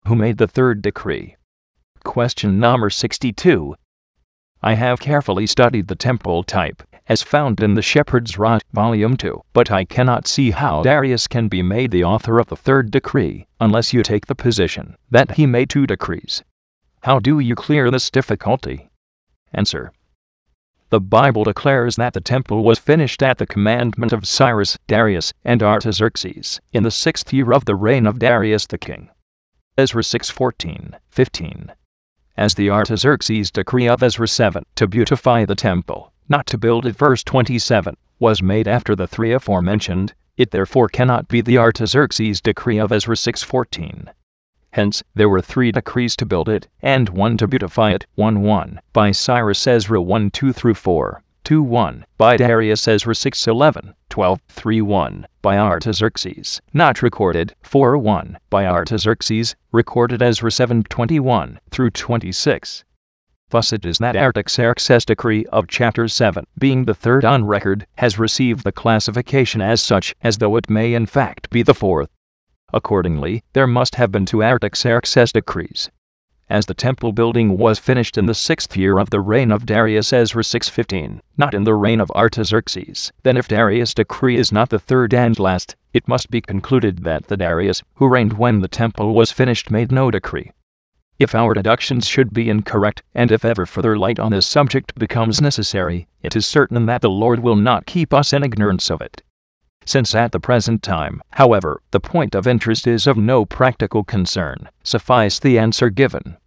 Who made the third decree? Question number 62. I have carefully studied the temple type, as found in the Shepherd's Rod, Volume 2, but I cannot see how Darius can be made the author of the third decree, unless you take the position that he made 2 decrees. How do you clear this difficulty? Answer. The Bible declares that the temple was finished at the commandment of Cyrus, Darius, and Artaxerxes, in the 6th year of the reign of Darius the king. Ezra 6:14-15. As the Artaxerxes decree of Ezra 7, to beautify the temple, not to build it, verse 27, was made after the 3 aforementioned, it therefore cannot be the Artaxerxes decree of Ezra 6:14. Hence, there were 3 decrees to build it, and 1 to beautify it, 1:1, by Cyrus, Ezra 1:2-4, 2:1, by Darius, Ezra 6:11, 12, 3:1, by Artaxerxes, not recorded, 4:1, by Artaxerxes, recorded Ezra 7:21-26. Thus it is that Artaxerxes' decree of chapter 7, being the 3rd on record, has received the classification as such, as though it may in fact be the 4th. Accordingly, there must have been 2 Artaxerxes decrees. As the temple building was finished in the 6th year of the reign of Darius, Ezra 6:15, not in the reign of Artaxerxes, then if Darius' decree is not the 3rd and last, it must be concluded that the Darius, who reigned when the temple was finished, made no decree. If our deductions should be incorrect, and if ever further light on this subject becomes necessary, it is certain that the Lord will not keep us in ignorance of it. Since at the present time, however, the point of interest is of no practical concern, suffice the answer given.